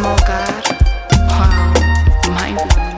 Oh God. Wow. Mind blown.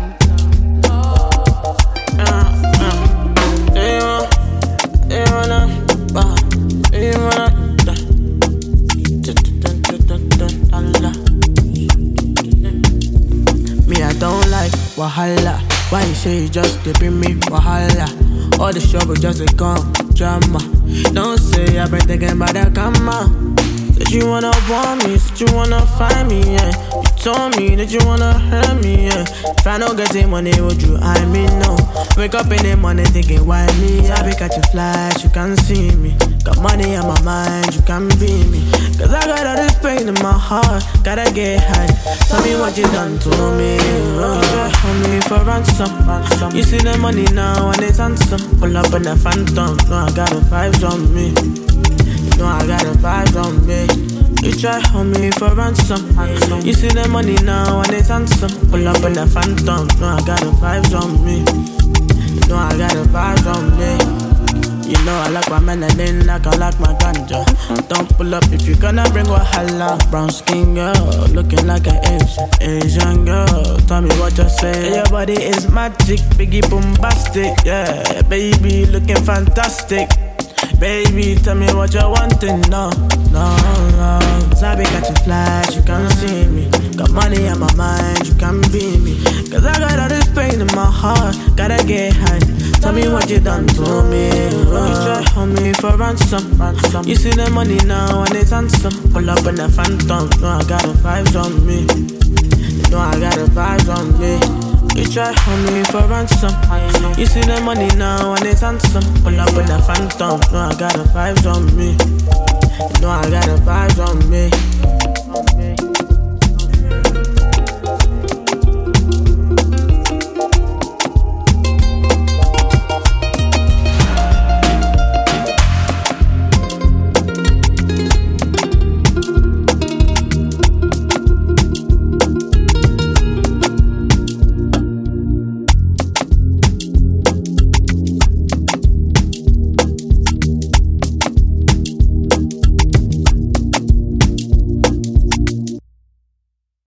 Me, I don't like wahala. Why you say you just to bring me wahala? All the struggle just a come drama. Don't say I've been thinking about that karma. That you wanna want me, that you wanna find me, yeah. You told me that you wanna hurt me, yeah. If I don't get the money, would you I me no? Wake up in the morning thinking why me? I be catching flies, you can't see me. Got money on my mind, you can't be me. Cause I got all this pain in my heart, gotta get high. Tell me what you done to me. You try hold me for ransom. You see the money now and it's handsome. Pull up in the phantom, no I got the vibes on me. No, I got the vibes on me. You try hold me for ransom. You see the money now and it's handsome. Pull up in the phantom. No, I got the vibes on me. No, I got the vibes on me. You know I like my melanin like I like my ganja. Don't pull up if you gonna bring wahala. Brown skin girl, looking like an Asian girl. Tell me what you say. Your body is magic, biggie bombastic. Yeah, baby, looking fantastic. Baby, tell me what you wanting, no. Cause I be catching flies, you can't see me. Got money on my mind, you can't be me. Cause I got all this pain in my heart, gotta get high. Tell me what you done to me. You try hold me for ransom. You see the money now and it's handsome. Pull up in the phantom, no I got the vibes on me. No I got the vibes on me. You try hold me for ransom. You see the money now and it's handsome. Pull up in the phantom, no I got the vibes on me. No I got the vibes on me.